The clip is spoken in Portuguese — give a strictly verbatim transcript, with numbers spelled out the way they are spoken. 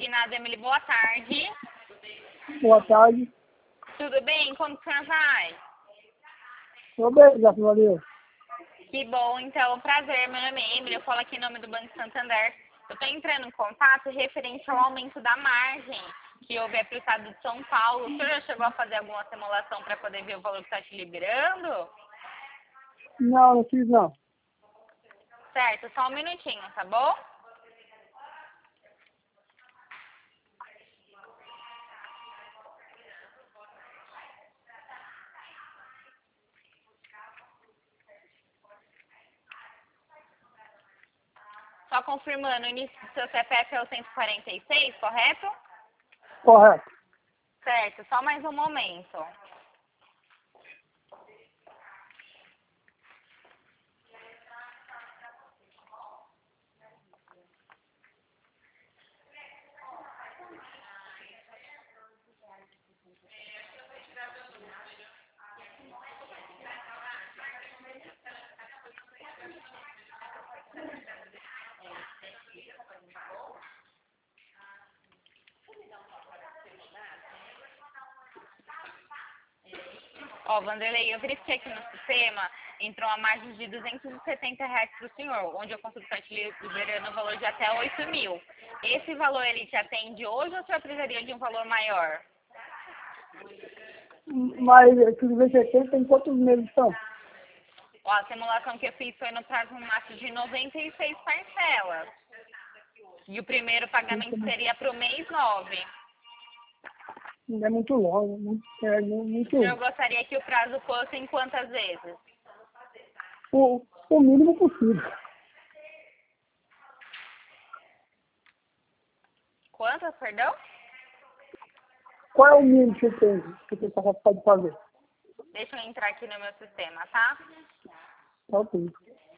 Ginásio Emily, boa tarde. Boa tarde. Tudo bem? Como que o senhor vai? Tô bem, graças a Deus. Que bom, então, prazer, meu nome é Emily, eu falo aqui em nome do Banco Santander. Eu estou entrando em contato referente ao aumento da margem que houve para o estado de São Paulo. O senhor já chegou a fazer alguma simulação para poder ver o valor que está te liberando? Não, não fiz não. Certo, só um minutinho, tá bom? Só confirmando, o início do seu C P F é o cento e quarenta e seis, correto? Correto. Certo, só mais um momento. Ó, Vanderlei, eu verifiquei aqui no sistema, entrou uma margem de duzentos e setenta reais para o senhor, onde eu consigo estar te liberando o valor de até oito mil. Esse valor, ele te atende hoje ou o senhor precisaria de um valor maior? Mas tudo bem que tem quantos meses são? Ó, a simulação que eu fiz foi no prazo máximo de noventa e seis parcelas. E o primeiro pagamento seria para o mês nove. Não é muito longo, muito, é muito. O senhor gostaria que o prazo fosse em quantas vezes? O, o mínimo possível. Quantas, perdão? Qual é o mínimo que tem, que você pode fazer? Deixa eu entrar aqui no meu sistema, tá? Tá ok.